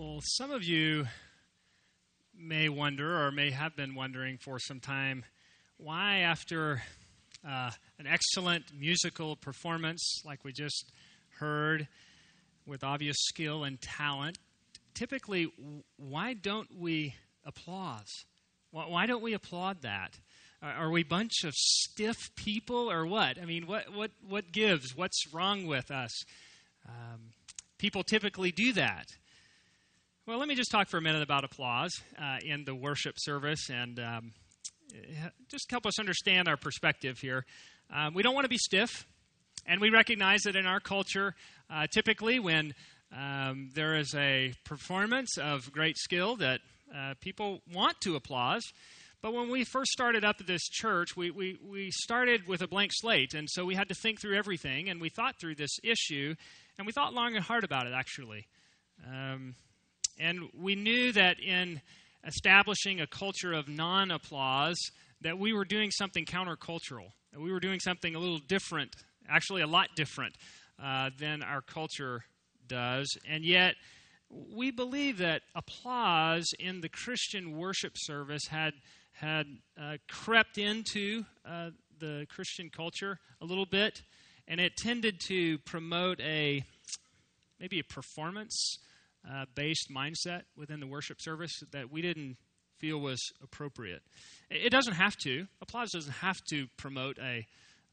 Well, some of you may wonder or may have been wondering for some time why, after an excellent musical performance like we just heard with obvious skill and talent, typically, why don't we applaud? Why don't we applaud that? Are we a bunch of stiff people or what? I mean, what gives? What's wrong with us? People typically do that. Well, let me just talk for a minute about applause in the worship service and just help us understand our perspective here. We don't want to be stiff, and we recognize that in our culture, typically when there is a performance of great skill that people want to applaud. But when we first started up at this church, we started with a blank slate, and so we had to think through everything, and we thought through this issue, and we thought long and hard about it, actually. And we knew that in establishing a culture of non-applause, that we were doing something countercultural, that we were doing something a little different, actually a lot different than our culture does. And yet, we believe that applause in the Christian worship service had crept into the Christian culture a little bit, and it tended to promote maybe a performance-based mindset within the worship service that we didn't feel was appropriate. It doesn't have to. Applause doesn't have to promote a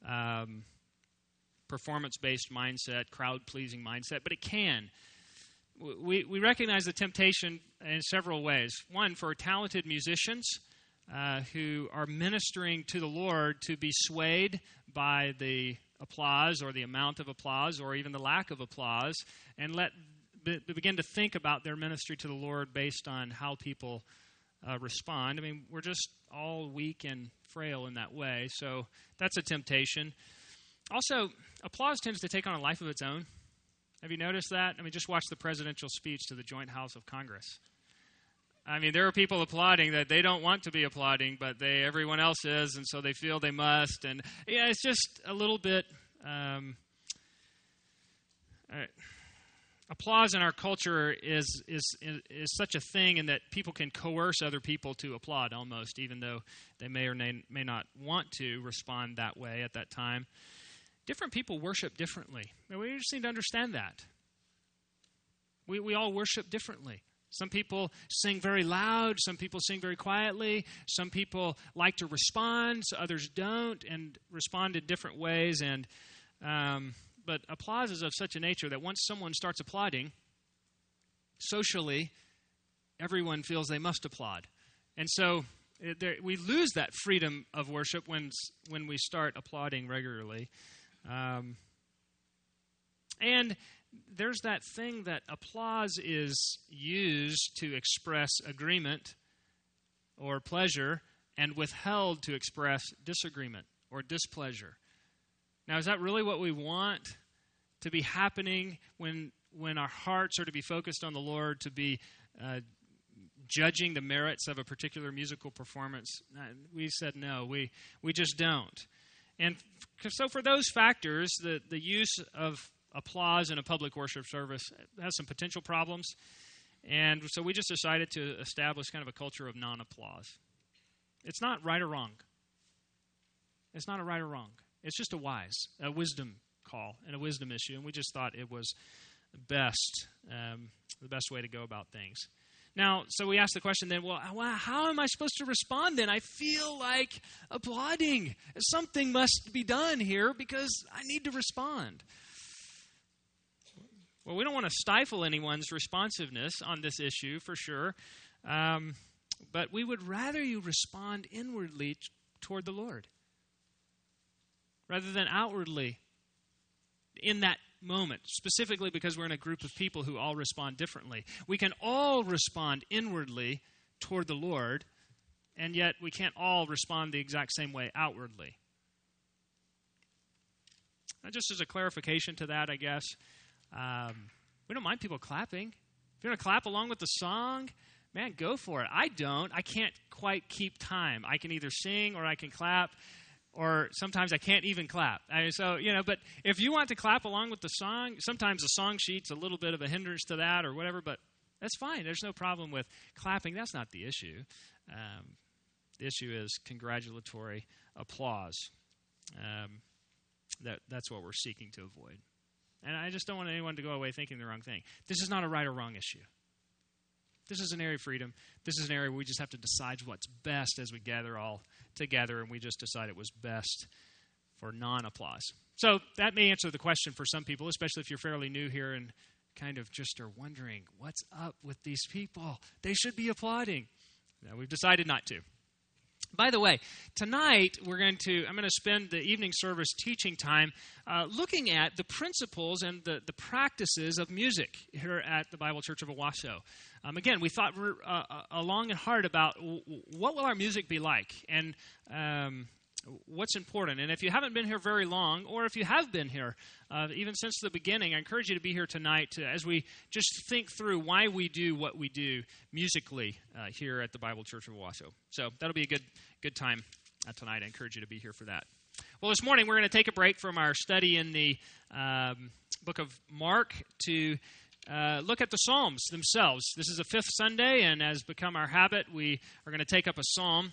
performance-based mindset, crowd-pleasing mindset, but it can. We recognize the temptation in several ways. One, for talented musicians who are ministering to the Lord to be swayed by the applause or the amount of applause or even the lack of applause and begin to think about their ministry to the Lord based on how people respond. I mean, we're just all weak and frail in that way, so that's a temptation. Also, applause tends to take on a life of its own. Have you noticed that? I mean, just watch the presidential speech to the Joint House of Congress. I mean, there are people applauding that they don't want to be applauding, but everyone else is, and so they feel they must. And yeah, it's just a little bit. Applause in our culture is such a thing in that people can coerce other people to applaud almost, even though they may or may not want to respond that way at that time. Different people worship differently. And we just need to understand that. We all worship differently. Some people sing very loud. Some people sing very quietly. Some people like to respond. So others don't and respond in different ways. But applause is of such a nature that once someone starts applauding, socially, everyone feels they must applaud. And so we lose that freedom of worship when we start applauding regularly. And there's that thing that applause is used to express agreement or pleasure and withheld to express disagreement or displeasure. Now, is that really what we want to be happening when our hearts are to be focused on the Lord, to be judging the merits of a particular musical performance? We said no, we just don't. And so for those factors, the use of applause in a public worship service has some potential problems. And so we just decided to establish kind of a culture of non-applause. It's not right or wrong. It's not a right or wrong. It's just a wisdom call and a wisdom issue. And we just thought it was the best way to go about things. Now, so we asked the question then, well, how am I supposed to respond then? I feel like applauding. Something must be done here because I need to respond. Well, we don't want to stifle anyone's responsiveness on this issue for sure, but we would rather you respond inwardly toward the Lord rather than outwardly in that moment, specifically because we're in a group of people who all respond differently. We can all respond inwardly toward the Lord, and yet we can't all respond the exact same way outwardly. Now, just as a clarification to that, I guess, we don't mind people clapping. If you want to clap along with the song, man, go for it. I don't. I can't quite keep time. I can either sing or I can clap. Or sometimes I can't even clap. But if you want to clap along with the song, sometimes the song sheet's a little bit of a hindrance to that or whatever, but That's fine. There's no problem with clapping. That's not the issue. The issue is congratulatory applause. That's what we're seeking to avoid. And I just don't want anyone to go away thinking the wrong thing. This is not a right or wrong issue. This is an area of freedom. This is an area where we just have to decide what's best as we gather all together, and we just decide it was best for non-applause. So that may answer the question for some people, especially if you're fairly new here and kind of just are wondering, what's up with these people? They should be applauding. No, we've decided not to. By the way, tonight I'm going to spend the evening service teaching time looking at the principles and the practices of music here at the Bible Church of Owasso. Again, we thought long and hard about what will our music be like and what's important. And if you haven't been here very long, or if you have been here even since the beginning, I encourage you to be here tonight as we just think through why we do what we do musically here at the Bible Church of Owasso. So that'll be a good time tonight. I encourage you to be here for that. Well, this morning we're going to take a break from our study in the book of Mark to look at the Psalms themselves. This is the fifth Sunday, and as become our habit, we are going to take up a psalm.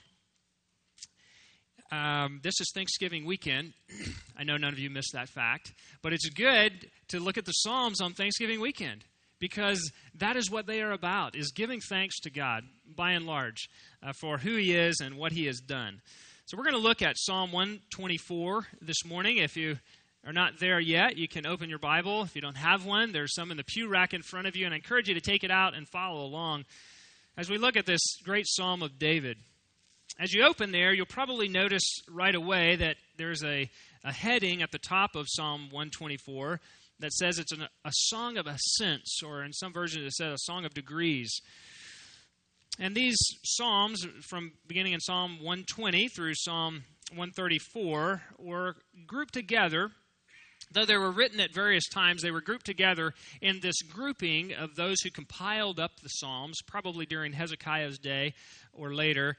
This is Thanksgiving weekend. I know none of you missed that fact, but it's good to look at the Psalms on Thanksgiving weekend because that is what they are about, is giving thanks to God, by and large, for who He is and what He has done. So we're going to look at Psalm 124 this morning. If you are not there yet, you can open your Bible. If you don't have one, there's some in the pew rack in front of you, and I encourage you to take it out and follow along as we look at this great Psalm of David. As you open there, you'll probably notice right away that there's a heading at the top of Psalm 124 that says it's a song of ascents, or in some versions it says a song of degrees. And these psalms, from beginning in Psalm 120 through Psalm 134, were grouped together. Though they were written at various times, they were grouped together in this grouping of those who compiled up the Psalms, probably during Hezekiah's day or later,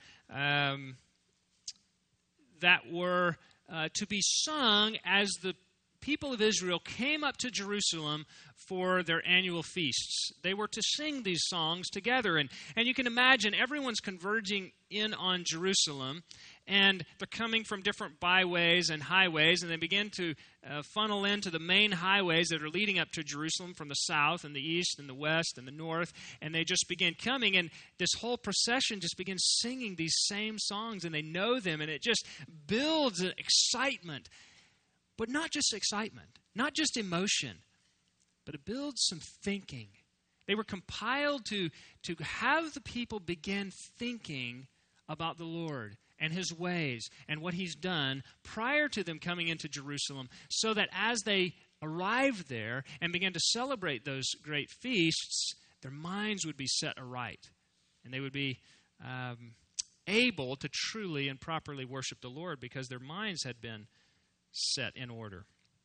that were to be sung as the people of Israel came up to Jerusalem for their annual feasts. They were to sing these songs together. And you can imagine everyone's converging in on Jerusalem, and they're coming from different byways and highways, and they begin to funnel into the main highways that are leading up to Jerusalem from the south and the east and the west and the north, and they just begin coming, and this whole procession just begins singing these same songs, and they know them, and it just builds an excitement. But not just excitement, not just emotion, but it builds some thinking. They were compiled to have the people begin thinking about the Lord and His ways and what He's done prior to them coming into Jerusalem, so that as they arrived there and began to celebrate those great feasts, their minds would be set aright, and they would be able to truly and properly worship the Lord because their minds had been set in order.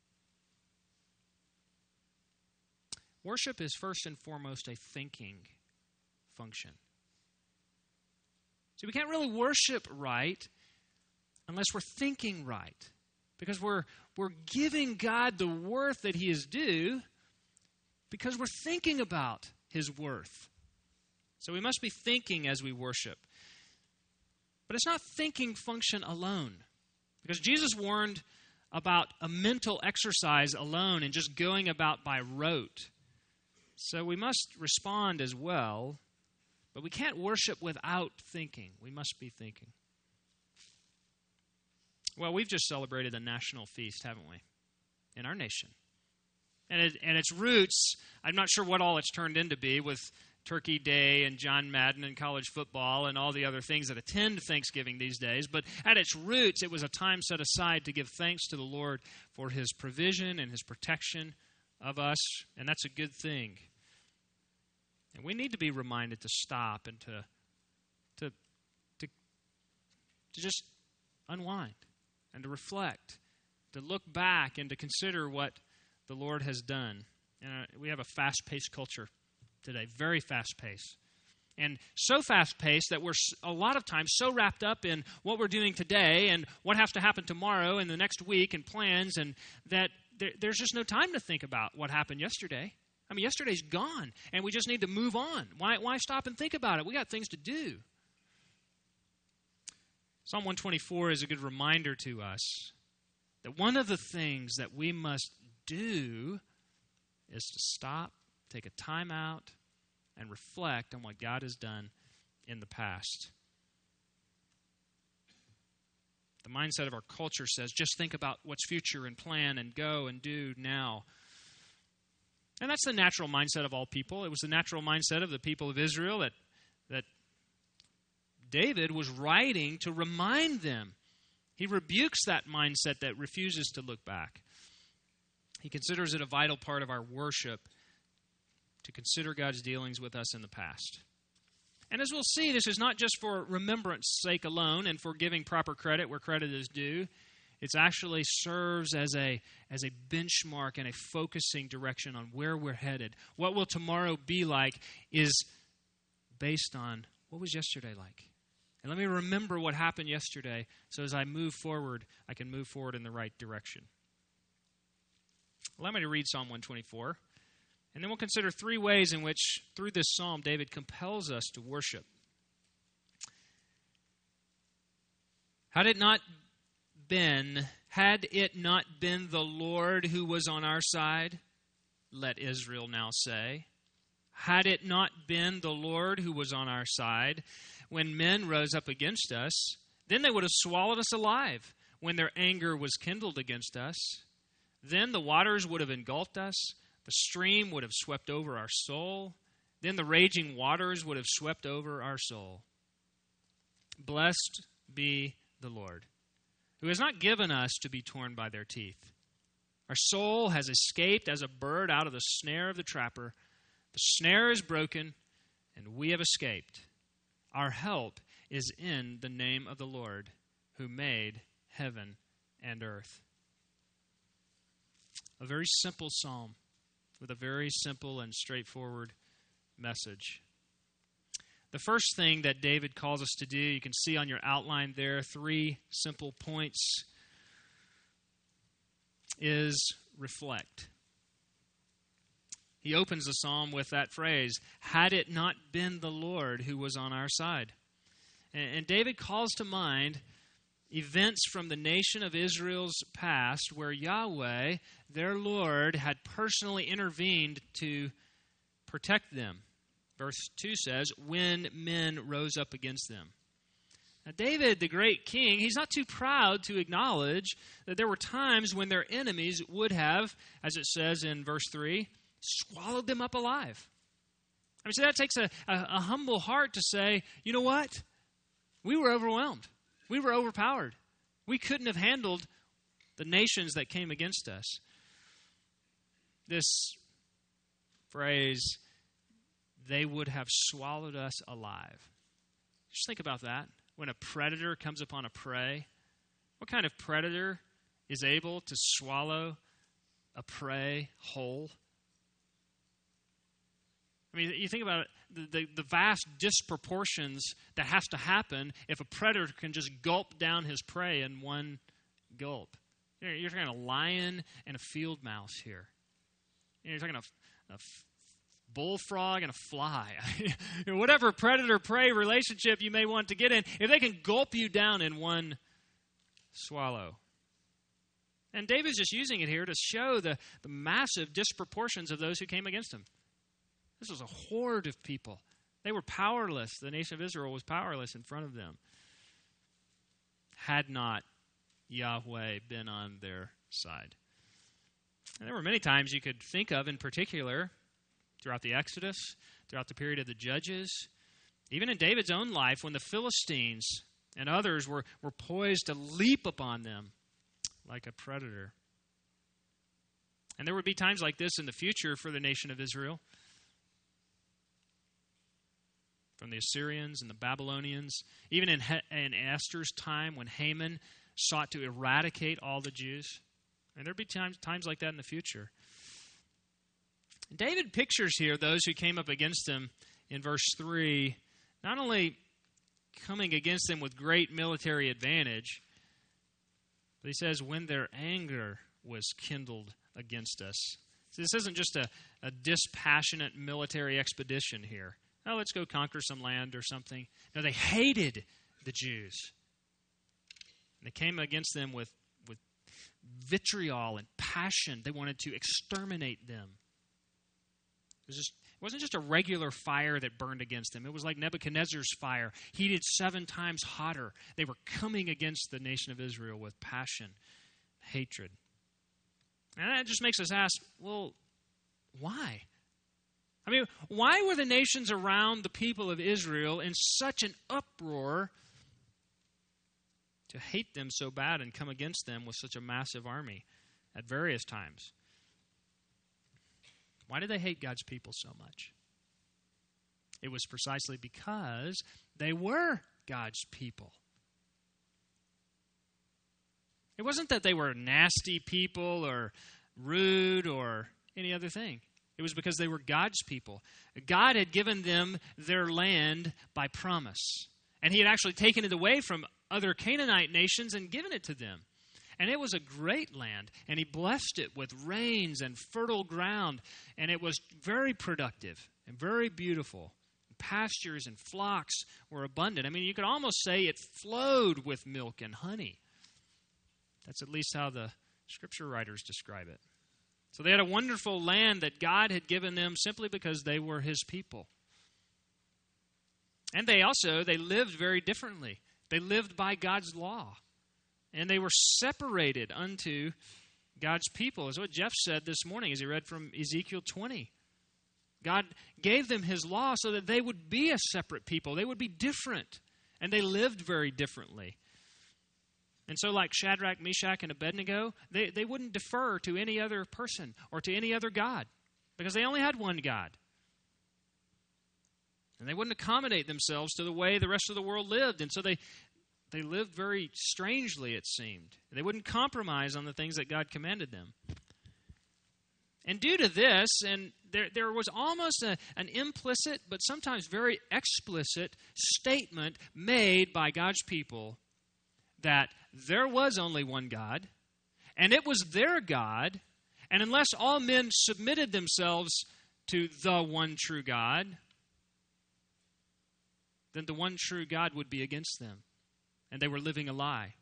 Worship is first and foremost a thinking function. So we can't really worship right unless we're thinking right, because we're giving God the worth that He is due because we're thinking about His worth. So we must be thinking as we worship. But it's not thinking function alone, because Jesus warned about a mental exercise alone and just going about by rote. So we must respond as well, but we can't worship without thinking. We must be thinking. Well, we've just celebrated a national feast, haven't we, in our nation? And its roots, I'm not sure what all it's turned into be with Turkey Day and John Madden and college football and all the other things that attend Thanksgiving these days. But at its roots, it was a time set aside to give thanks to the Lord for His provision and His protection of us, and that's a good thing. And we need to be reminded to stop and to just unwind and to reflect, to look back and to consider what the Lord has done. And we have a fast-paced culture today, very fast-paced. And so fast-paced that we're a lot of times so wrapped up in what we're doing today and what has to happen tomorrow and the next week and plans, and that there's just no time to think about what happened yesterday. I mean, yesterday's gone, and we just need to move on. Why stop and think about it? We got things to do. Psalm 124 is a good reminder to us that one of the things that we must do is to stop, take a time out, and reflect on what God has done in the past. The mindset of our culture says, just think about what's future and plan and go and do now. And that's the natural mindset of all people. It was the natural mindset of the people of Israel that David was writing to remind them. He rebukes that mindset that refuses to look back. He considers it a vital part of our worship to consider God's dealings with us in the past. And as we'll see, this is not just for remembrance sake alone and for giving proper credit where credit is due. It actually serves as a benchmark and a focusing direction on where we're headed. What will tomorrow be like is based on what was yesterday like. And let me remember what happened yesterday so as I move forward, I can move forward in the right direction. Allow me to read Psalm 124. And then we'll consider three ways in which, through this psalm, David compels us to worship. Had it not been the Lord who was on our side, let Israel now say. Had it not been the Lord who was on our side, when men rose up against us, then they would have swallowed us alive. When their anger was kindled against us, then the waters would have engulfed us. The stream would have swept over our soul. Then the raging waters would have swept over our soul. Blessed be the Lord, who has not given us to be torn by their teeth. Our soul has escaped as a bird out of the snare of the trapper. The snare is broken, and we have escaped. Our help is in the name of the Lord, who made heaven and earth. A very simple psalm with a very simple and straightforward message. The first thing that David calls us to do, you can see on your outline there, 3 simple points, is reflect. He opens the psalm with that phrase, had it not been the Lord who was on our side. And David calls to mind events from the nation of Israel's past where Yahweh, their Lord, had personally intervened to protect them. Verse 2 says, when men rose up against them. Now, David, the great king, he's not too proud to acknowledge that there were times when their enemies would have, as it says in verse 3, swallowed them up alive. I mean, so that takes a humble heart to say, you know what? We were overwhelmed. We were overpowered. We couldn't have handled the nations that came against us. This phrase, they would have swallowed us alive. Just think about that. When a predator comes upon a prey, what kind of predator is able to swallow a prey whole? I mean, you think about it, the vast disproportions that has to happen if a predator can just gulp down his prey in one gulp. You're talking a lion and a field mouse here. You're talking a bullfrog and a fly. Whatever predator-prey relationship you may want to get in, if they can gulp you down in one swallow. And David's just using it here to show the massive disproportions of those who came against him. This was a horde of people. They were powerless. The nation of Israel was powerless in front of them. Had not Yahweh been on their side. And there were many times you could think of in particular throughout the Exodus, throughout the period of the Judges, even in David's own life when the Philistines and others were poised to leap upon them like a predator. And there would be times like this in the future for the nation of Israel. From the Assyrians and the Babylonians, even in Esther's time when Haman sought to eradicate all the Jews. And there'd be times like that in the future. David pictures here those who came up against him in verse 3, not only coming against them with great military advantage, but he says, when their anger was kindled against us, So this isn't just a dispassionate military expedition here. Oh, let's go conquer some land or something. No, they hated the Jews. And they came against them with vitriol and passion. They wanted to exterminate them. It wasn't just a regular fire that burned against them. It was like Nebuchadnezzar's fire, heated 7 times hotter. They were coming against the nation of Israel with passion, hatred. And that just makes us ask, well, why? I mean, why were the nations around the people of Israel in such an uproar to hate them so bad and come against them with such a massive army at various times? Why did they hate God's people so much? It was precisely because they were God's people. It wasn't that they were nasty people or rude or any other thing. It was because they were God's people. God had given them their land by promise. And he had actually taken it away from other Canaanite nations and given it to them. And it was a great land. And he blessed it with rains and fertile ground. And it was very productive and very beautiful. Pastures and flocks were abundant. I mean, you could almost say it flowed with milk and honey. That's at least how the scripture writers describe it. So they had a wonderful land that God had given them simply because they were his people. And they lived very differently. They lived by God's law. And they were separated unto God's people. Is what Jeff said this morning as he read from Ezekiel 20. God gave them his law so that they would be a separate people. They would be different. And they lived very differently. And so like Shadrach, Meshach, and Abednego, they wouldn't defer to any other person or to any other god because they only had one God. And they wouldn't accommodate themselves to the way the rest of the world lived. And so they lived very strangely, it seemed. They wouldn't compromise on the things that God commanded them. And due to this, and there was almost an implicit but sometimes very explicit statement made by God's people that there was only one God, and it was their God, and unless all men submitted themselves to the one true God, then the one true God would be against them, and they were living a lie.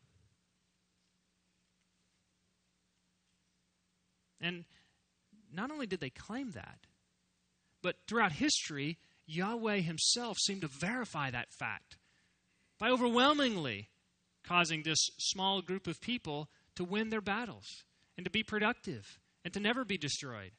And not only did they claim that, but throughout history, Yahweh himself seemed to verify that fact by overwhelmingly causing this small group of people to win their battles and to be productive and to never be destroyed.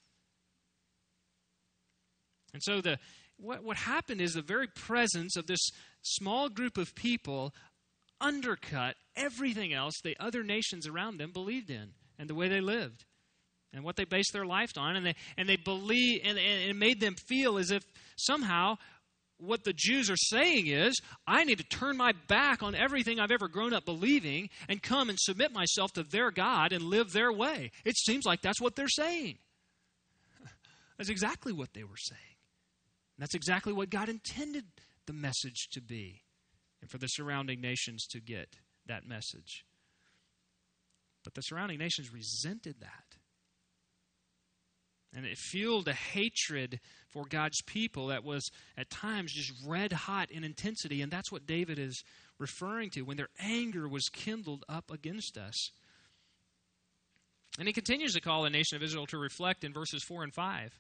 And so what happened is the very presence of this small group of people undercut everything else the other nations around them believed in and the way they lived and what they based their life on. And they believe, and it made them feel as if somehow what the Jews are saying is, I need to turn my back on everything I've ever grown up believing and come and submit myself to their God and live their way. It seems like that's what they're saying. That's exactly what they were saying. And that's exactly what God intended the message to be and for the surrounding nations to get that message. But the surrounding nations resented that. And it fueled a hatred for God's people that was at times just red hot in intensity. And that's what David is referring to when their anger was kindled up against us. And he continues to call the nation of Israel to reflect in verses 4 and 5.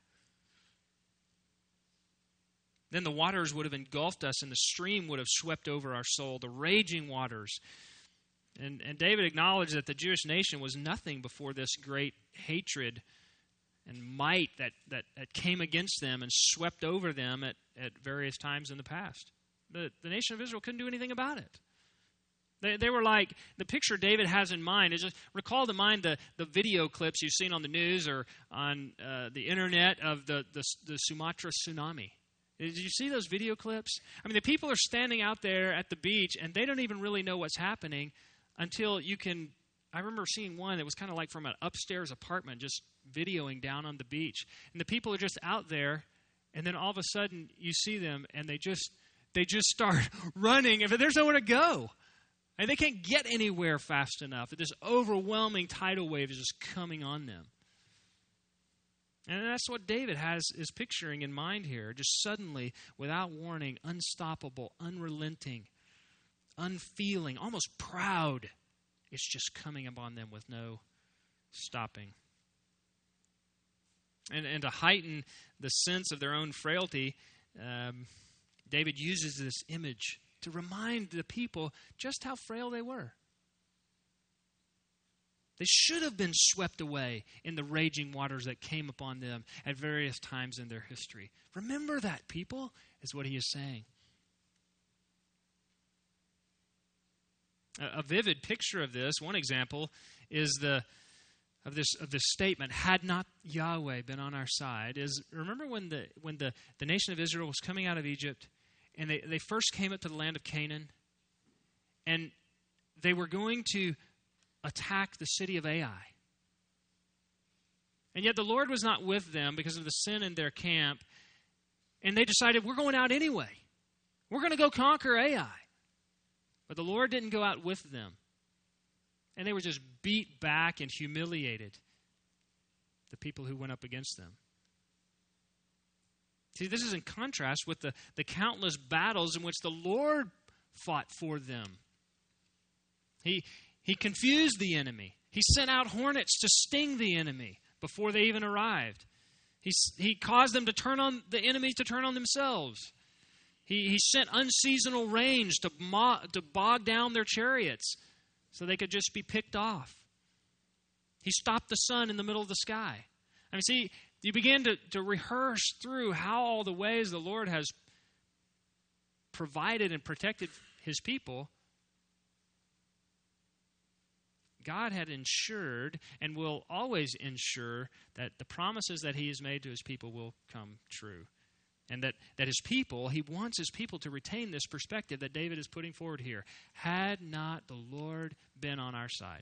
Then the waters would have engulfed us and the stream would have swept over our soul, the raging waters. And David acknowledged that the Jewish nation was nothing before this great hatred and might that came against them and swept over them at various times in the past. The nation of Israel couldn't do anything about it. They were like, the picture David has in mind is just recall to mind the video clips you've seen on the news or on the internet of the Sumatra tsunami. Did you see those video clips? I mean, the people are standing out there at the beach and they don't even really know what's happening until you can. I remember seeing one that was kind of like from an upstairs apartment just videoing down on the beach. And the people are just out there, and then all of a sudden you see them, and they just start running. If there's nowhere to go, and they can't get anywhere fast enough. This overwhelming tidal wave is just coming on them. And that's what David is picturing in mind here. Just suddenly, without warning, unstoppable, unrelenting, unfeeling, almost proud. It's just coming upon them with no stopping. And to heighten the sense of their own frailty, David uses this image to remind the people just how frail they were. They should have been swept away in the raging waters that came upon them at various times in their history. Remember that, people, is what he is saying. A vivid picture of this, one example, is of this statement, had not Yahweh been on our side, is remember when the nation of Israel was coming out of Egypt and they first came up to the land of Canaan, and they were going to attack the city of Ai. And yet the Lord was not with them because of the sin in their camp, and they decided, we're going out anyway. We're going to go conquer Ai. But the Lord didn't go out with them. And they were just beat back and humiliated, the people who went up against them. See, this is in contrast with the countless battles in which the Lord fought for them. He confused the enemy. He sent out hornets to sting the enemy before they even arrived. He caused them to turn on the enemies to turn on themselves. He sent unseasonal rains to bog down their chariots so they could just be picked off. He stopped the sun in the middle of the sky. I mean, see, you begin to rehearse through how all the ways the Lord has provided and protected his people. God had ensured and will always ensure that the promises that he has made to his people will come true. And that his people, he wants his people to retain this perspective that David is putting forward here. Had not the Lord been on our side.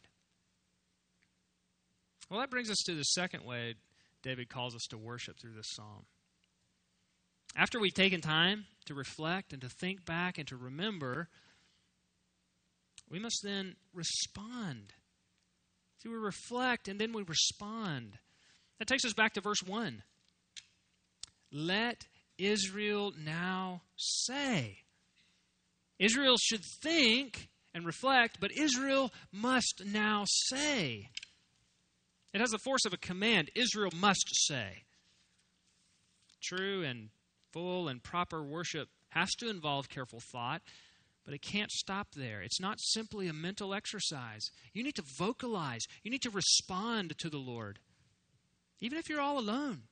Well, that brings us to the second way David calls us to worship through this psalm. After we've taken time to reflect and to think back and to remember, we must then respond. See, we reflect and then we respond. That takes us back to verse 1. Let Israel now say. Israel should think and reflect, but Israel must now say. It has the force of a command. Israel must say. True and full and proper worship has to involve careful thought, but it can't stop there. It's not simply a mental exercise. You need to vocalize. You need to respond to the Lord, even if you're all alone.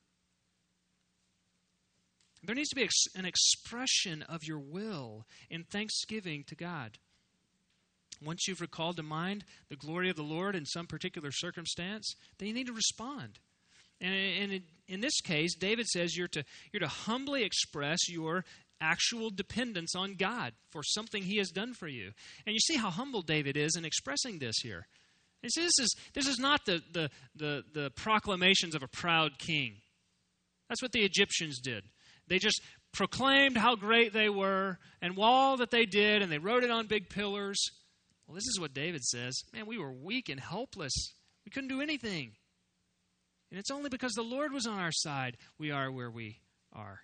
There needs to be an expression of your will in thanksgiving to God. Once you've recalled to mind the glory of the Lord in some particular circumstance, then you need to respond. And in this case, David says you're to humbly express your actual dependence on God for something he has done for you. And you see how humble David is in expressing this here. And see, this is not the proclamations of a proud king. That's what the Egyptians did. They just proclaimed how great they were and all that they did, and they wrote it on big pillars. Well, this is what David says. Man, we were weak and helpless. We couldn't do anything. And it's only because the Lord was on our side we are where we are.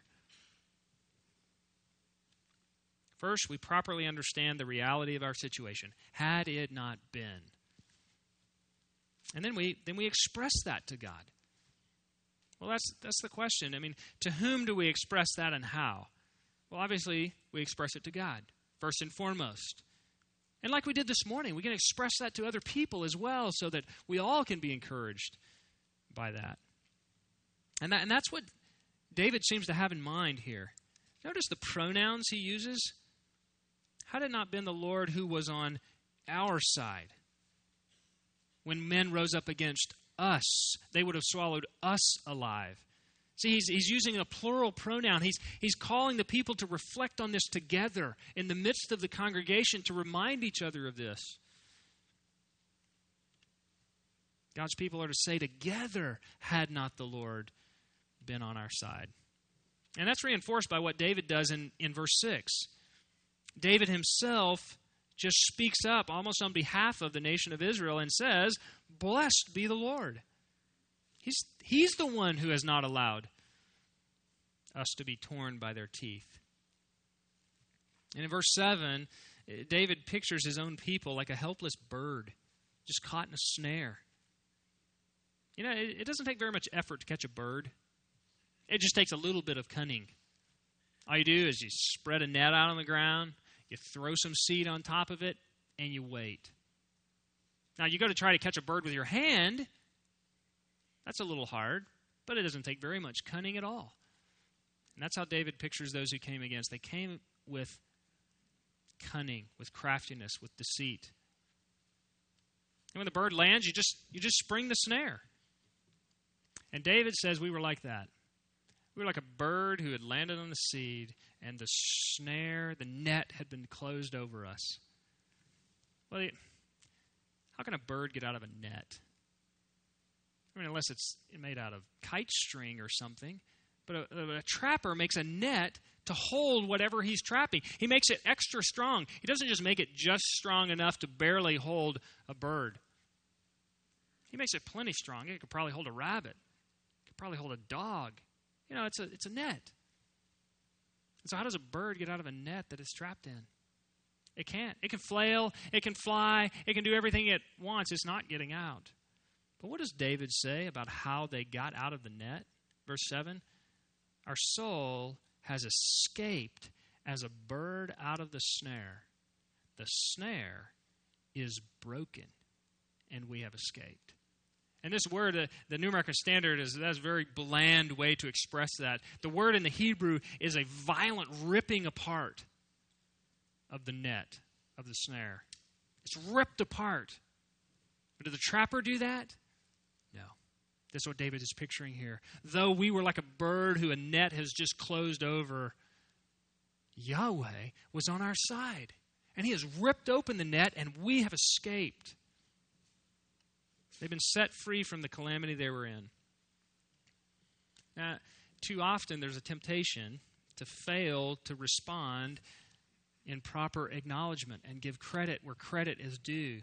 First, we properly understand the reality of our situation. Had it not been. And then we express that to God. Well, that's the question. I mean, to whom do we express that and how? Well, obviously, we express it to God, first and foremost. And like we did this morning, we can express that to other people as well so that we all can be encouraged by that. And that's what David seems to have in mind here. Notice the pronouns he uses. Had it not been the Lord who was on our side, when men rose up against us, they would have swallowed us alive. See, he's using a plural pronoun. He's calling the people to reflect on this together in the midst of the congregation to remind each other of this. God's people are to say together, had not the Lord been on our side. And that's reinforced by what David does in verse 6. David himself just speaks up almost on behalf of the nation of Israel and says, blessed be the Lord. He's the one who has not allowed us to be torn by their teeth. And in verse 7, David pictures his own people like a helpless bird just caught in a snare. You know, it doesn't take very much effort to catch a bird. It just takes a little bit of cunning. All you do is you spread a net out on the ground, you throw some seed on top of it, and you wait. Now, you go to try to catch a bird with your hand. That's a little hard, but it doesn't take very much cunning at all. And that's how David pictures those who came against. They came with cunning, with craftiness, with deceit. And when the bird lands, you just spring the snare. And David says we were like that. We were like a bird who had landed on the seed, and the snare, the net, had been closed over us. Well, how can a bird get out of a net? I mean, unless it's made out of kite string or something. But a trapper makes a net to hold whatever he's trapping. He makes it extra strong. He doesn't just make it just strong enough to barely hold a bird. He makes it plenty strong. It could probably hold a rabbit. It could probably hold a dog. You know, it's a net. And so how does a bird get out of a net that it's trapped in? It can't. It can flail. It can fly. It can do everything it wants. It's not getting out. But what does David say about how they got out of the net? Verse 7, our soul has escaped as a bird out of the snare. The snare is broken, and we have escaped. And this word, the New American Standard, that's a very bland way to express that. The word in the Hebrew is a violent ripping apart of the net, of the snare. It's ripped apart. But did the trapper do that? No. This is what David is picturing here. Though we were like a bird who a net has just closed over, Yahweh was on our side. And he has ripped open the net, and we have escaped. They've been set free from the calamity they were in. Now, too often there's a temptation to fail to respond in proper acknowledgement and give credit where credit is due.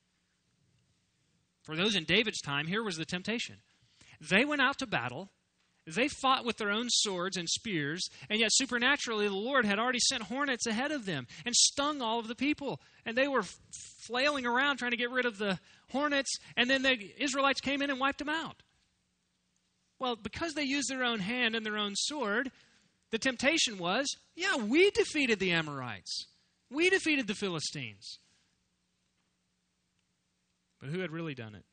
For those in David's time, here was the temptation. They went out to battle. They fought with their own swords and spears, and yet supernaturally the Lord had already sent hornets ahead of them and stung all of the people. And they were flailing around trying to get rid of the hornets, and then the Israelites came in and wiped them out. Well, because they used their own hand and their own sword, the temptation was, yeah, we defeated the Amorites. We defeated the Philistines. But who had really done it?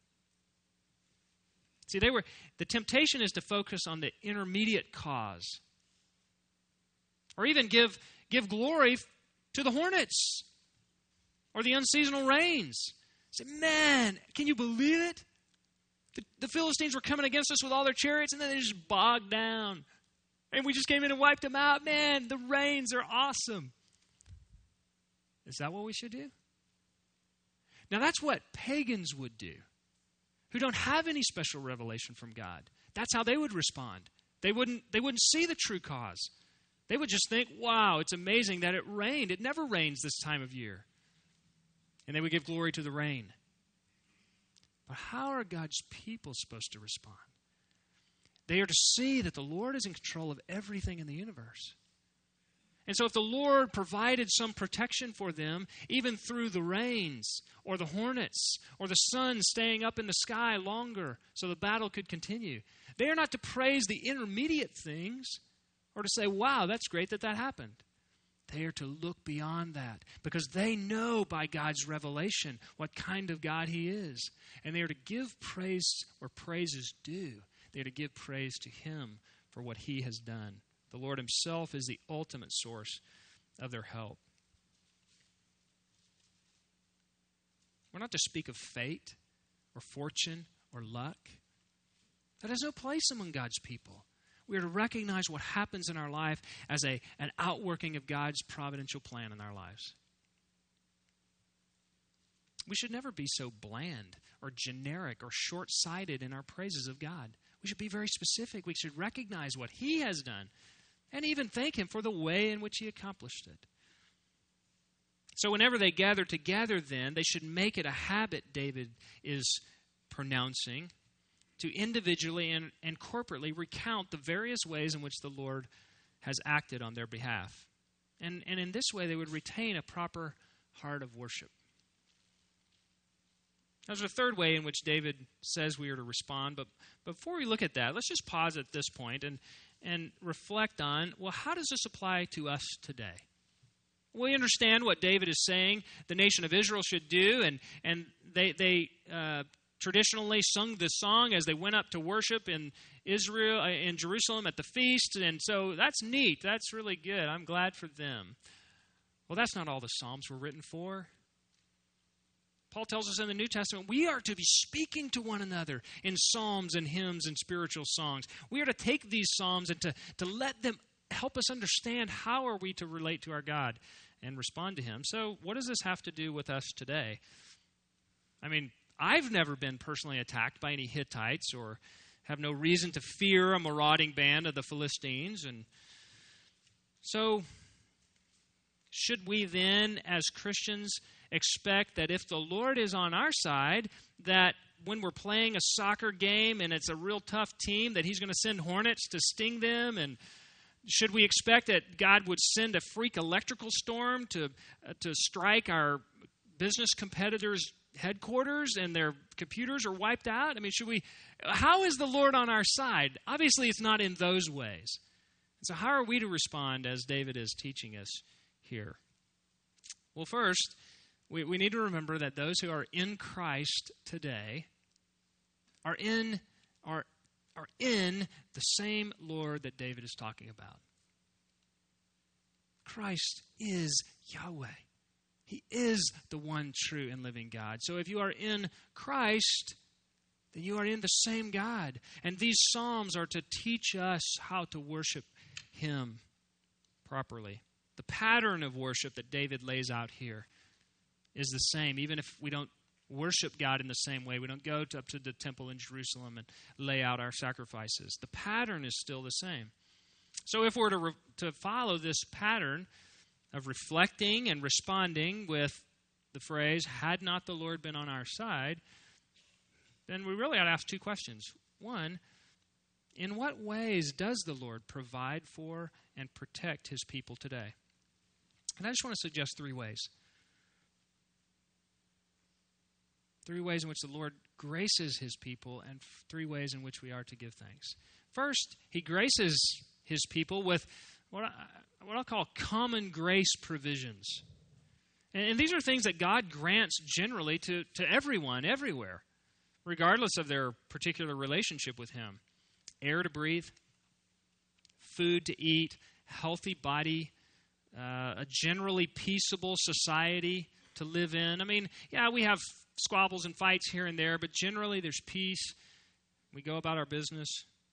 See, the temptation is to focus on the intermediate cause. Or even give glory to the hornets or the unseasonal rains. Say, man, can you believe it? The Philistines were coming against us with all their chariots, and then they just bogged down. And we just came in and wiped them out. Man, the rains are awesome. Is that what we should do? Now, that's what pagans would do, who don't have any special revelation from God. That's how they would respond. They wouldn't see the true cause. They would just think, wow, it's amazing that it rained. It never rains this time of year. And they would give glory to the rain. But how are God's people supposed to respond? They are to see that the Lord is in control of everything in the universe. And so if the Lord provided some protection for them, even through the rains or the hornets or the sun staying up in the sky longer so the battle could continue, they are not to praise the intermediate things or to say, wow, that's great that happened. They are to look beyond that because they know by God's revelation what kind of God he is. And they are to give praise where praise is due. They are to give praise to him for what he has done. The Lord himself is the ultimate source of their help. We're not to speak of fate or fortune or luck. That has no place among God's people. We are to recognize what happens in our life as an outworking of God's providential plan in our lives. We should never be so bland or generic or short-sighted in our praises of God. We should be very specific. We should recognize what he has done and even thank him for the way in which he accomplished it. So whenever they gather together then, they should make it a habit, David is pronouncing, to individually and corporately recount the various ways in which the Lord has acted on their behalf. And in this way, they would retain a proper heart of worship. There's a third way in which David says we are to respond, but before we look at that, let's just pause at this point and reflect on, well, how does this apply to us today? We understand what David is saying the nation of Israel should do, and they traditionally sung this song as they went up to worship in Israel, in Jerusalem at the feast, and so that's neat. That's really good. I'm glad for them. Well, that's not all the Psalms were written for. Paul tells us in the New Testament, we are to be speaking to one another in psalms and hymns and spiritual songs. We are to take these psalms and to let them help us understand how are we to relate to our God and respond to Him. So what does this have to do with us today? I mean, I've never been personally attacked by any Hittites or have no reason to fear a marauding band of the Philistines. And so should we then, as Christians, expect that if the Lord is on our side, that when we're playing a soccer game and it's a real tough team, that He's going to send hornets to sting them? And should we expect that God would send a freak electrical storm to strike our business competitors' headquarters and their computers are wiped out? I mean, how is the Lord on our side? Obviously, it's not in those ways. So how are we to respond as David is teaching us here? Well, first, we need to remember that those who are in Christ today are in the same Lord that David is talking about. Christ is Yahweh. He is the one true and living God. So if you are in Christ, then you are in the same God. And these Psalms are to teach us how to worship Him properly. The pattern of worship that David lays out here is the same, even if we don't worship God in the same way. We don't go up to the temple in Jerusalem and lay out our sacrifices. The pattern is still the same. So if we're to follow this pattern of reflecting and responding with the phrase, had not the Lord been on our side, then we really ought to ask two questions. One, in what ways does the Lord provide for and protect His people today? And I just want to suggest three ways. Three ways in which the Lord graces His people, and three ways in which we are to give thanks. First, He graces His people with what I'll call common grace provisions. And these are things that God grants generally to everyone, everywhere, regardless of their particular relationship with Him. Air to breathe, food to eat, healthy body, a generally peaceable society to live in. I mean, yeah, we have squabbles and fights here and there, but generally there's peace. We go about our business.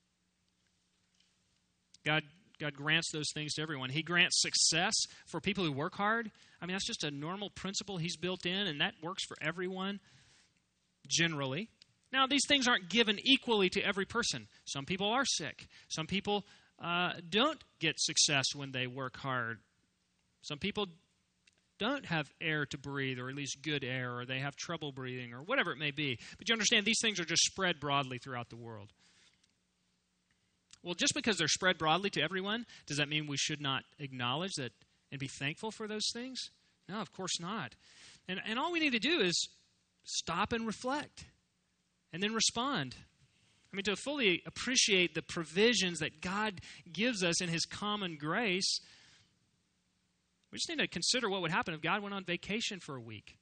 God grants those things to everyone. He grants success for people who work hard. I mean, that's just a normal principle He's built in, and that works for everyone, generally. Now, these things aren't given equally to every person. Some people are sick. Some people don't get success when they work hard. Some people don't have air to breathe, or at least good air, or they have trouble breathing, or whatever it may be. But you understand, these things are just spread broadly throughout the world. Well, just because they're spread broadly to everyone, does that mean we should not acknowledge that and be thankful for those things? No, of course not. And all we need to do is stop and reflect, and then respond. I mean, to fully appreciate the provisions that God gives us in His common grace, we just need to consider what would happen if God went on vacation for a week.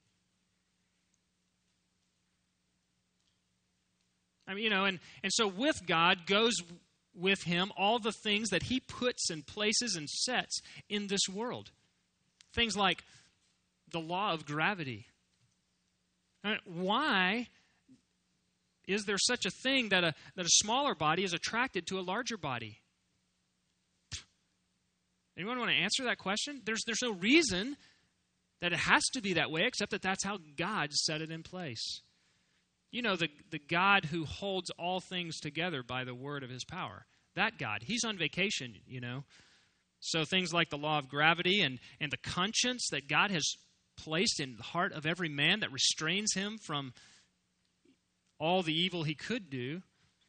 I mean, and so with God goes with Him all the things that He puts and places and sets in this world. Things like the law of gravity. Why is there such a thing that a smaller body is attracted to a larger body? Anyone want to answer that question? There's no reason that it has to be that way, except that that's how God set it in place. You know, the God who holds all things together by the word of His power. That God, He's on vacation, you know. So things like the law of gravity and the conscience that God has placed in the heart of every man that restrains him from all the evil he could do,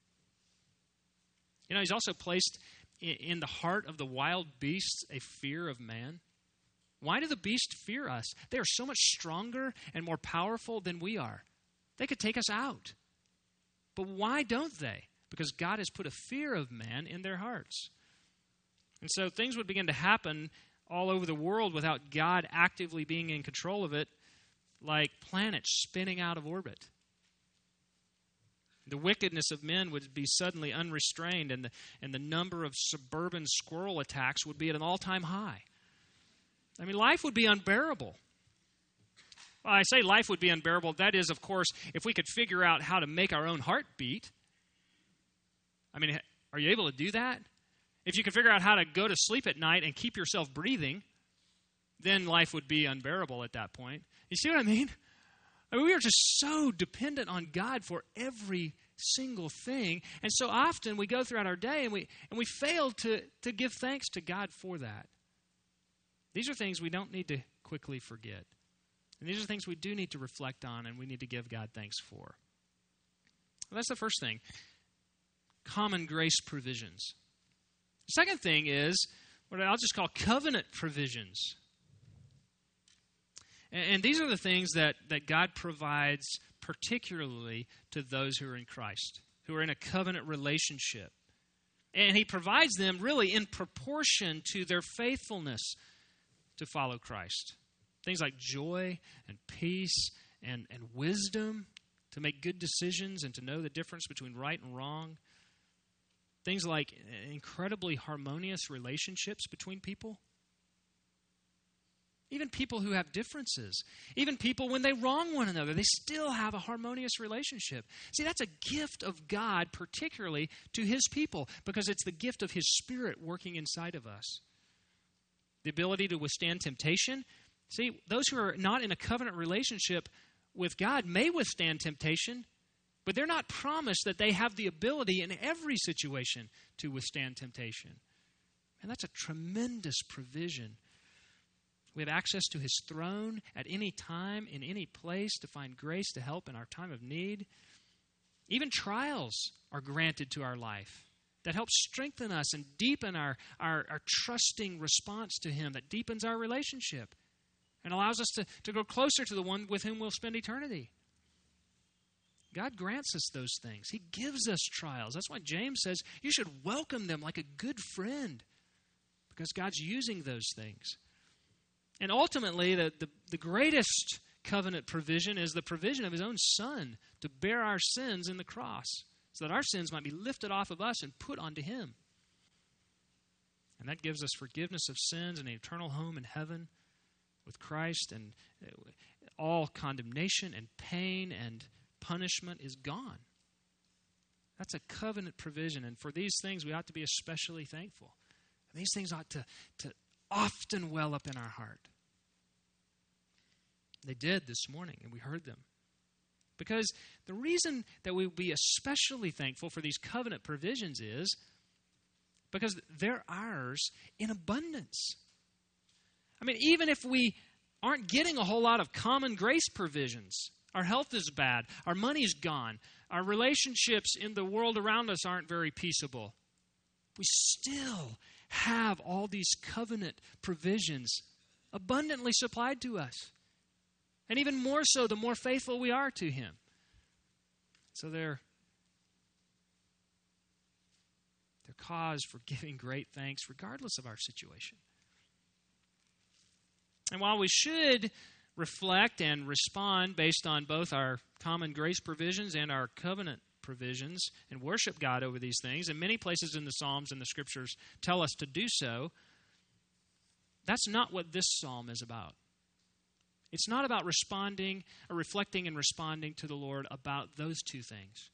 You know, he's also placed in the heart of the wild beasts a fear of man. Why do the beasts fear us? They are so much stronger and more powerful than we are. They could take us out. But why don't they? Because God has put a fear of man in their hearts. And so things would begin to happen all over the world without God actively being in control of it, like planets spinning out of orbit. The wickedness of men would be suddenly unrestrained, and the number of suburban squirrel attacks would be at an all-time high. I mean, life would be unbearable. Well, I say life would be unbearable. That is, of course, if we could figure out how to make our own heart beat. I mean, are you able to do that? If you can figure out how to go to sleep at night and keep yourself breathing, then life would be unbearable at that point. You see what I mean? I mean, we are just so dependent on God for every single thing. And so often we go throughout our day and we fail to give thanks to God for that. These are things we don't need to quickly forget. And these are things we do need to reflect on and we need to give God thanks for. Well, that's the first thing. Common grace provisions. The second thing is what I'll just call covenant provisions. And these are the things that God provides particularly to those who are in Christ, who are in a covenant relationship. And he provides them really in proportion to their faithfulness to follow Christ. Things like joy and peace and wisdom to make good decisions and to know the difference between right and wrong. Things like incredibly harmonious relationships between people. Even people who have differences. Even people, when they wrong one another, they still have a harmonious relationship. See, that's a gift of God, particularly to his people, because it's the gift of his Spirit working inside of us. The ability to withstand temptation. See, those who are not in a covenant relationship with God may withstand temptation, but they're not promised that they have the ability in every situation to withstand temptation. And that's a tremendous provision. We have access to his throne at any time, in any place, to find grace to help in our time of need. Even trials are granted to our life that help strengthen us and deepen our trusting response to him, that deepens our relationship and allows us to go closer to the one with whom we'll spend eternity. God grants us those things. He gives us trials. That's why James says you should welcome them like a good friend, because God's using those things. And ultimately, the greatest covenant provision is the provision of his own Son to bear our sins in the cross, so that our sins might be lifted off of us and put onto him. And that gives us forgiveness of sins and an eternal home in heaven with Christ, and all condemnation and pain and punishment is gone. That's a covenant provision, and for these things we ought to be especially thankful. And these things ought to often well up in our heart. They did this morning, and we heard them. Because the reason that we will be especially thankful for these covenant provisions is because they're ours in abundance. I mean, even if we aren't getting a whole lot of common grace provisions, our health is bad, our money's gone, our relationships in the world around us aren't very peaceable, we still have all these covenant provisions abundantly supplied to us. And even more so, the more faithful we are to him. So they're cause for giving great thanks regardless of our situation. And while we should reflect and respond based on both our common grace provisions and our covenant provisions and worship God over these things, and many places in the Psalms and the Scriptures tell us to do so, that's not what this psalm is about. It's not about responding or reflecting and responding to the Lord about those two things.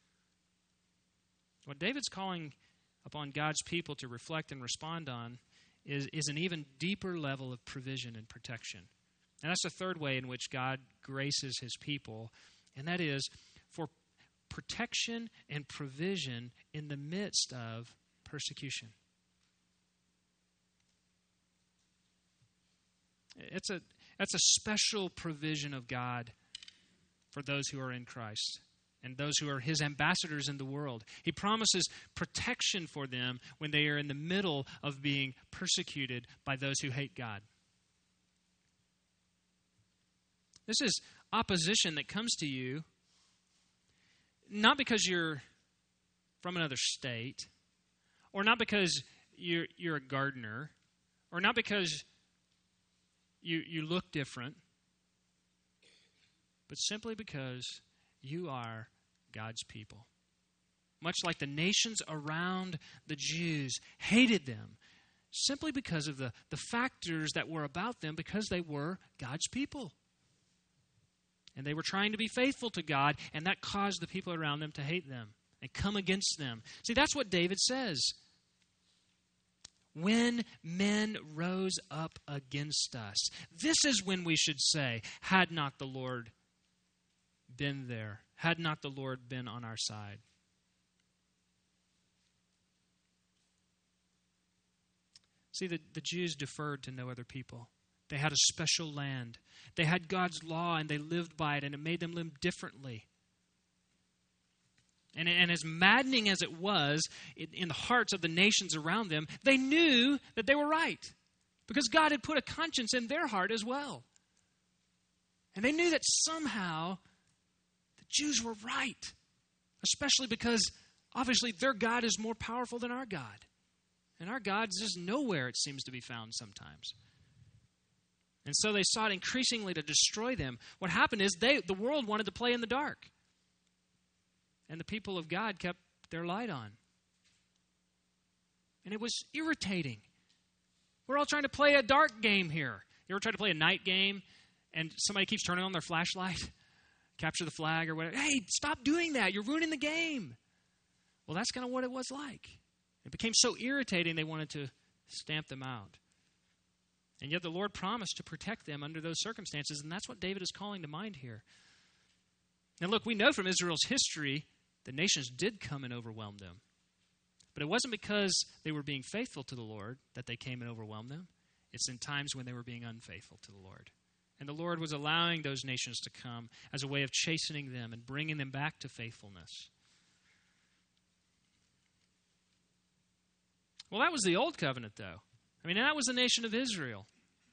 What David's calling upon God's people to reflect and respond on is an even deeper level of provision and protection. And that's the third way in which God graces his people, and that is for protection and provision in the midst of persecution. That's a special provision of God for those who are in Christ. and those who are his ambassadors in the world. He promises protection for them when they are in the middle of being persecuted by those who hate God. This is opposition that comes to you not because you're from another state, or not because you're a gardener, or not because you look different, but simply because you are God's people. Much like the nations around the Jews hated them simply because of the factors that were about them, because they were God's people. And they were trying to be faithful to God, and that caused the people around them to hate them and come against them. See, that's what David says. When men rose up against us, this is when we should say, had not the Lord been there, had not the Lord been on our side. See, the Jews deferred to no other people. They had a special land. They had God's law, and they lived by it, and it made them live differently. And as maddening as it was in the hearts of the nations around them, they knew that they were right, because God had put a conscience in their heart as well. And they knew that somehow the Jews were right, especially because obviously their God is more powerful than our God. And our God is just nowhere, it seems to be found sometimes. And so they sought increasingly to destroy them. What happened is the world wanted to play in the dark. And the people of God kept their light on. And it was irritating. We're all trying to play a dark game here. You ever try to play a night game and somebody keeps turning on their flashlight? Capture the flag or whatever. Hey, stop doing that. You're ruining the game. Well, that's kind of what it was like. It became so irritating they wanted to stamp them out. And yet the Lord promised to protect them under those circumstances, and that's what David is calling to mind here. Now look, we know from Israel's history the nations did come and overwhelm them. But it wasn't because they were being faithful to the Lord that they came and overwhelmed them. It's in times when they were being unfaithful to the Lord. And the Lord was allowing those nations to come as a way of chastening them and bringing them back to faithfulness. Well, that was the old covenant, though. I mean, that was the nation of Israel.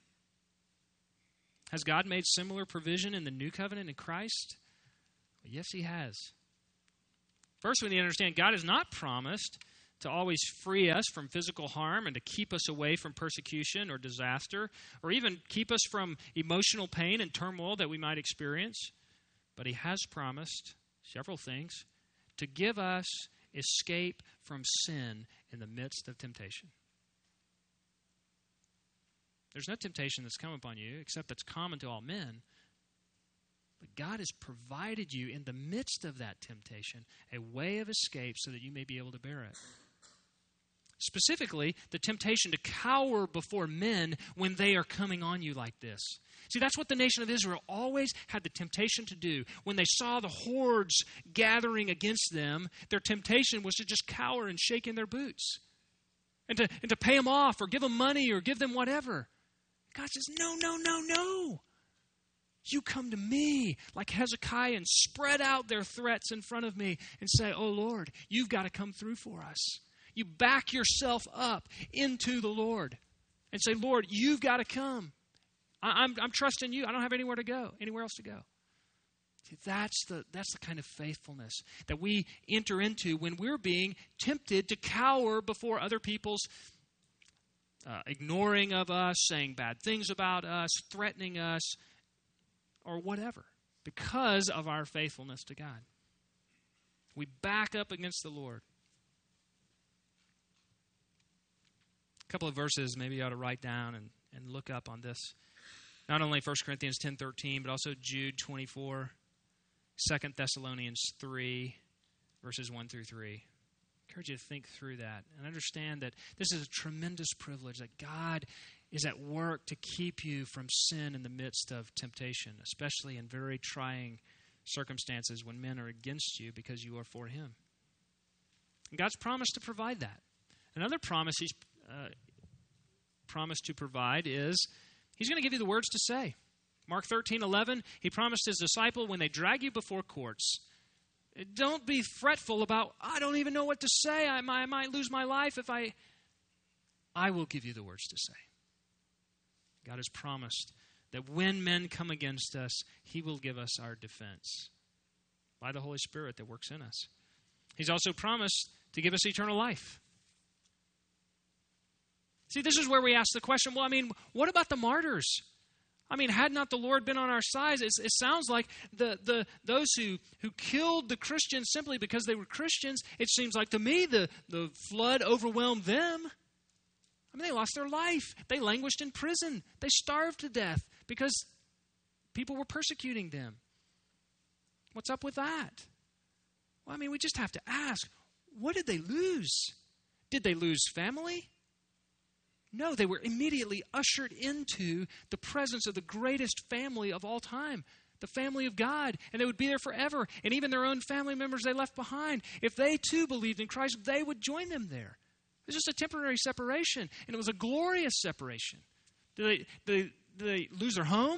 Has God made similar provision in the new covenant in Christ? Well, yes, he has. First, we need to understand God has not promised to always free us from physical harm and to keep us away from persecution or disaster, or even keep us from emotional pain and turmoil that we might experience. But he has promised several things: to give us escape from sin in the midst of temptation. There's no temptation that's come upon you except that's common to all men. But God has provided you in the midst of that temptation a way of escape so that you may be able to bear it. Specifically, the temptation to cower before men when they are coming on you like this. See, that's what the nation of Israel always had the temptation to do. When they saw the hordes gathering against them, their temptation was to just cower and shake in their boots. And to pay them off or give them money or give them whatever. God says, no, no, no, no. You come to me like Hezekiah and spread out their threats in front of me and say, oh Lord, you've got to come through for us. You back yourself up into the Lord and say, Lord, you've got to come. I'm trusting you. I don't have anywhere else to go. See, that's the kind of faithfulness that we enter into when we're being tempted to cower before other people's ignoring of us, saying bad things about us, threatening us, or whatever, because of our faithfulness to God. We back up against the Lord. A couple of verses maybe you ought to write down and look up on this. Not only 1 Corinthians 10:13, but also Jude 24, 2 Thessalonians 3, verses 1 through 3. I encourage you to think through that and understand that this is a tremendous privilege, that God is at work to keep you from sin in the midst of temptation, especially in very trying circumstances when men are against you because you are for him. And God's promised to provide that. Another promise he's promised to provide is he's going to give you the words to say. Mark 13:11, he promised his disciple, when they drag you before courts, Don't be fretful about, I don't even know what to say. I might lose my life if I will give you the words to say. God has promised that when men come against us, He will give us our defense by the Holy Spirit that works in us. He's also promised to give us eternal life. See, this is where we ask the question, well, what about the martyrs? Had not the Lord been on our side, it sounds like those who killed the Christians simply because they were Christians, it seems like to me the flood overwhelmed them. They lost their life. They languished in prison. They starved to death because people were persecuting them. What's up with that? Well, we just have to ask, what did they lose? Did they lose family? No, they were immediately ushered into the presence of the greatest family of all time, the family of God, and they would be there forever. And even their own family members they left behind, if they too believed in Christ, they would join them there. It was just a temporary separation, and it was a glorious separation. Did they lose their home?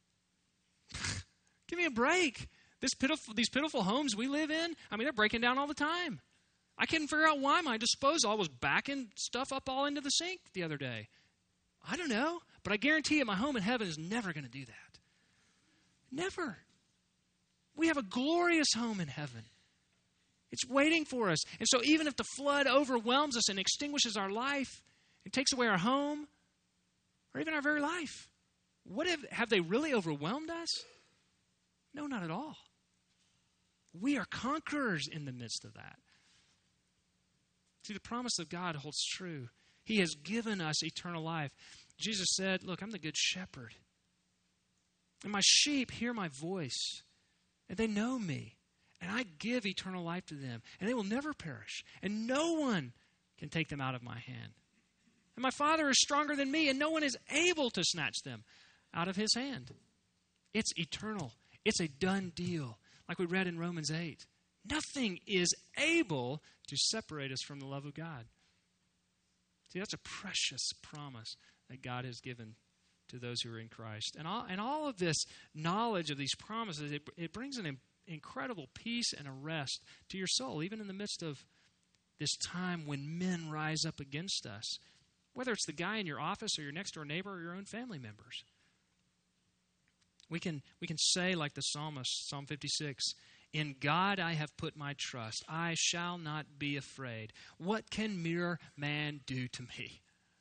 Give me a break. These pitiful homes we live in, they're breaking down all the time. I couldn't figure out why my disposal was backing stuff up all into the sink the other day. I don't know, but I guarantee you my home in heaven is never going to do that. Never. We have a glorious home in heaven. It's waiting for us. And so even if the flood overwhelms us and extinguishes our life, it takes away our home, or even our very life, have they really overwhelmed us? No, not at all. We are conquerors in the midst of that. See, the promise of God holds true. He has given us eternal life. Jesus said, look, I'm the good shepherd. And my sheep hear my voice, and they know me. And I give eternal life to them, and they will never perish. And no one can take them out of my hand. And my Father is stronger than me, and no one is able to snatch them out of His hand. It's eternal. It's a done deal, like we read in Romans 8. Nothing is able to separate us from the love of God. See, that's a precious promise that God has given to those who are in Christ. And all of this knowledge of these promises, it brings an incredible peace and a rest to your soul, even in the midst of this time when men rise up against us, whether it's the guy in your office or your next door neighbor or your own family members. We can say like the psalmist, Psalm 56, in God I have put my trust. I shall not be afraid. What can mere man do to me?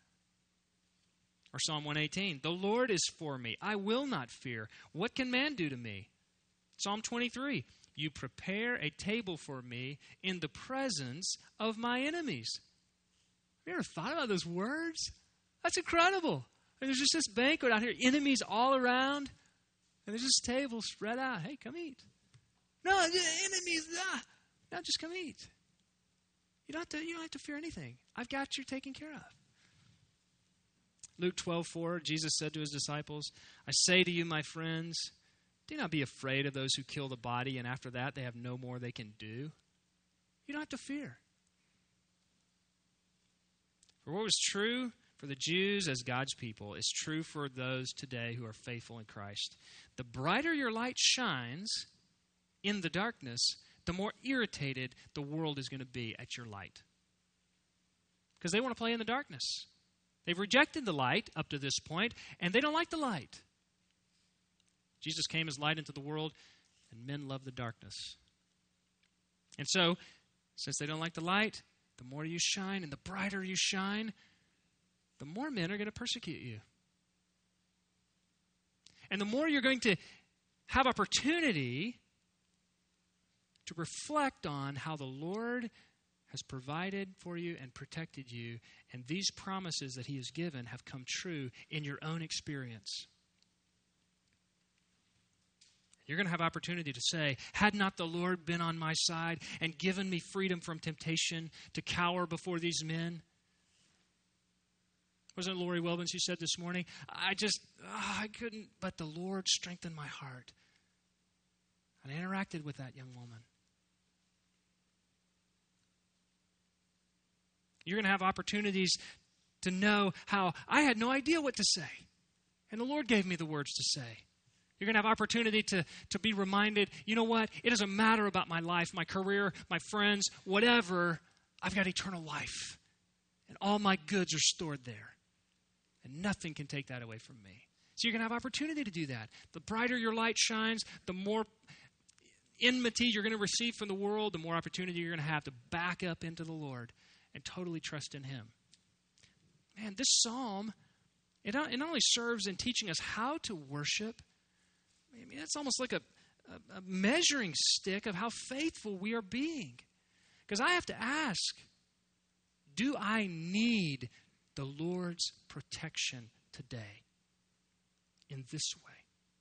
Or Psalm 118, the Lord is for me. I will not fear. What can man do to me? Psalm 23, you prepare a table for me in the presence of my enemies. Have you ever thought about those words? That's incredible. And there's just this banquet out here, enemies all around, and there's this table spread out. Hey, come eat. No, enemies, no, just come eat. You don't have to fear anything. I've got you taken care of. Luke 12:4, Jesus said to his disciples, I say to you, my friends, do not be afraid of those who kill the body, and after that they have no more they can do. You don't have to fear. For what was true for the Jews as God's people is true for those today who are faithful in Christ. The brighter your light shines in the darkness, the more irritated the world is going to be at your light. Because they want to play in the darkness. They've rejected the light up to this point, and they don't like the light. Jesus came as light into the world, and men love the darkness. And so, since they don't like the light, the more you shine and the brighter you shine, the more men are going to persecute you. And the more you're going to have opportunity to reflect on how the Lord has provided for you and protected you, and these promises that He has given have come true in your own experience. You're going to have opportunity to say, had not the Lord been on my side and given me freedom from temptation to cower before these men? Wasn't it Lori Wilbins who said this morning, I couldn't, but the Lord strengthened my heart. And I interacted with that young woman. You're going to have opportunities to know how I had no idea what to say. And the Lord gave me the words to say. You're going to have opportunity to be reminded, you know what? It doesn't matter about my life, my career, my friends, whatever. I've got eternal life. And all my goods are stored there. And nothing can take that away from me. So you're going to have opportunity to do that. The brighter your light shines, the more enmity you're going to receive from the world, the more opportunity you're going to have to back up into the Lord and totally trust in Him. Man, this psalm, it not only serves in teaching us how to worship, I mean, it's almost like a measuring stick of how faithful we are being. Because I have to ask, do I need the Lord's protection today in this way?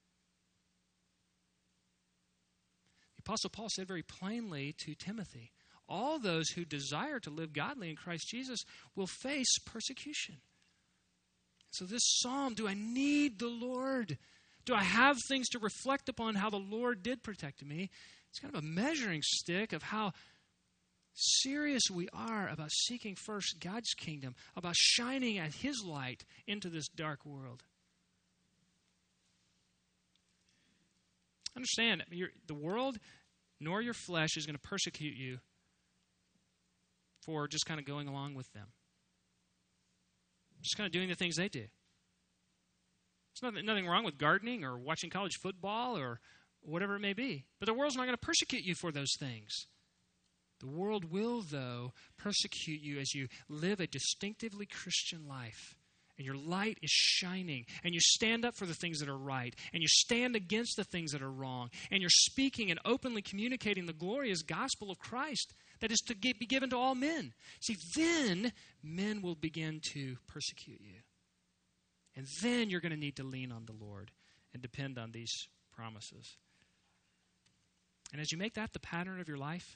The Apostle Paul said very plainly to Timothy, all those who desire to live godly in Christ Jesus will face persecution. So this psalm, do I need the Lord? Do I have things to reflect upon how the Lord did protect me? It's kind of a measuring stick of how serious we are about seeking first God's kingdom, about shining at His light into this dark world. Understand, the world nor your flesh is going to persecute you for just kind of going along with them. Just kind of doing the things they do. There's nothing wrong with gardening or watching college football or whatever it may be. But the world's not going to persecute you for those things. The world will, though, persecute you as you live a distinctively Christian life. And your light is shining. And you stand up for the things that are right. And you stand against the things that are wrong. And you're speaking and openly communicating the glorious gospel of Christ that is to be given to all men. See, then men will begin to persecute you. And then you're going to need to lean on the Lord and depend on these promises. And as you make that the pattern of your life,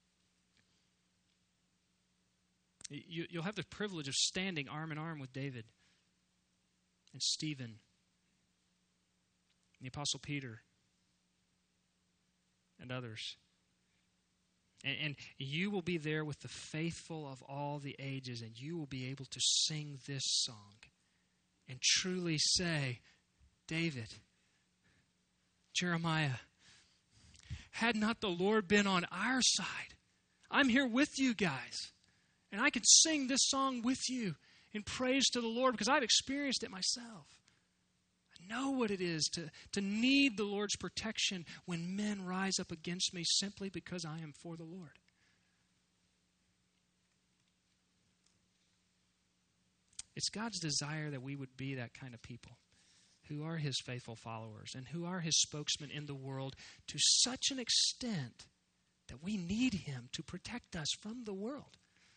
you'll have the privilege of standing arm in arm with David and Stephen and the Apostle Peter and others. And you will be there with the faithful of all the ages, and you will be able to sing this song and truly say, David, Jeremiah, had not the Lord been on our side, I'm here with you guys. And I can sing this song with you in praise to the Lord because I've experienced it myself. I know what it is to need the Lord's protection when men rise up against me simply because I am for the Lord. It's God's desire that we would be that kind of people who are His faithful followers and who are His spokesmen in the world to such an extent that we need Him to protect us from the world.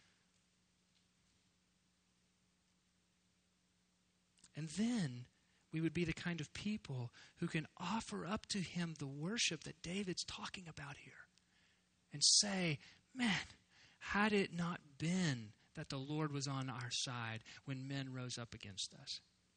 And then we would be the kind of people who can offer up to Him the worship that David's talking about here and say, man, had it not been that the Lord was on our side when men rose up against us.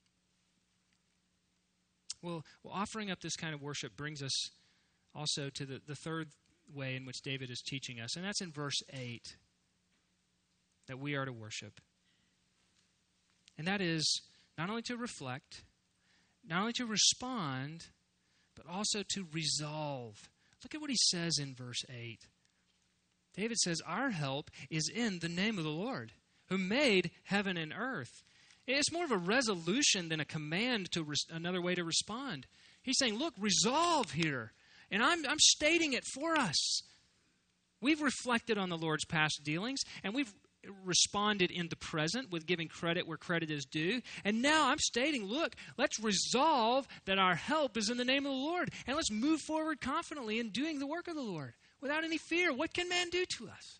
Well, offering up this kind of worship brings us also to the third way in which David is teaching us, and that's in verse 8, that we are to worship. And that is not only to reflect, not only to respond, but also to resolve. Look at what he says in verse 8. David says, our help is in the name of the Lord, who made heaven and earth. It's more of a resolution than a command to another way to respond. He's saying, look, resolve here. And I'm stating it for us. We've reflected on the Lord's past dealings, and we've responded in the present with giving credit where credit is due. And now I'm stating, look, let's resolve that our help is in the name of the Lord. And let's move forward confidently in doing the work of the Lord without any fear. What can man do to us?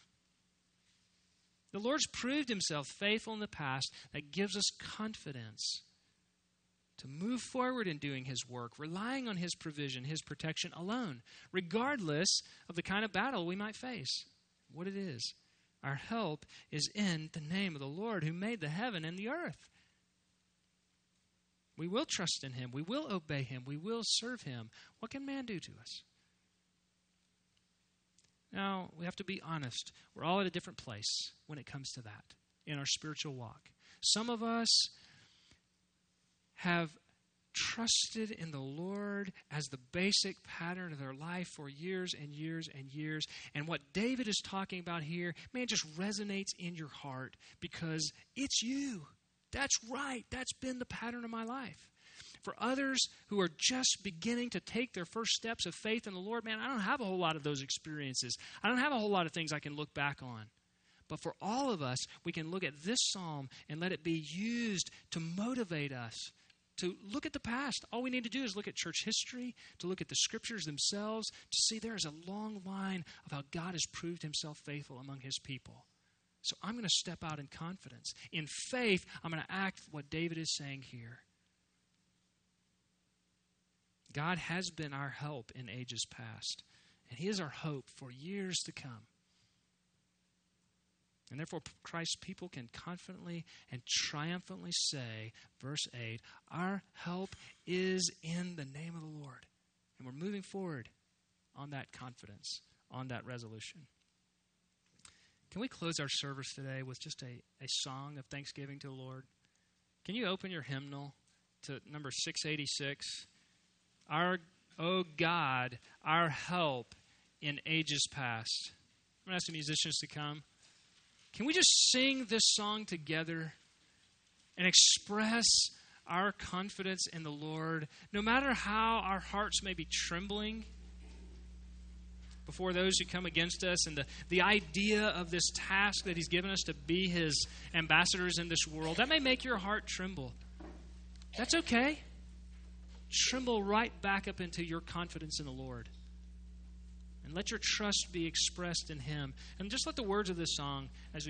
The Lord's proved Himself faithful in the past. That gives us confidence to move forward in doing His work, relying on His provision, His protection alone, regardless of the kind of battle we might face, what it is. Our help is in the name of the Lord who made the heaven and the earth. We will trust in Him. We will obey Him. We will serve Him. What can man do to us? Now, we have to be honest. We're all at a different place when it comes to that in our spiritual walk. Some of us have trusted in the Lord as the basic pattern of their life for years and years and years. And what David is talking about here, man, just resonates in your heart because it's you. That's right. That's been the pattern of my life. For others who are just beginning to take their first steps of faith in the Lord, man, I don't have a whole lot of those experiences. I don't have a whole lot of things I can look back on. But for all of us, we can look at this psalm and let it be used to motivate us to look at the past. All we need to do is look at church history, to look at the scriptures themselves, to see there is a long line of how God has proved himself faithful among his people. So I'm going to step out in confidence. In faith, I'm going to act what David is saying here. God has been our help in ages past, and he is our hope for years to come. And therefore, Christ's people can confidently and triumphantly say, verse 8, our help is in the name of the Lord. And we're moving forward on that confidence, on that resolution. Can we close our service today with just a song of thanksgiving to the Lord? Can you open your hymnal to number 686? O God, our help in ages past. I'm going to ask the musicians to come. Can we just sing this song together and express our confidence in the Lord, no matter how our hearts may be trembling before those who come against us, and the idea of this task that he's given us to be his ambassadors in this world, that may make your heart tremble. That's okay. Tremble right back up into your confidence in the Lord. And let your trust be expressed in him. And just let the words of this song, as we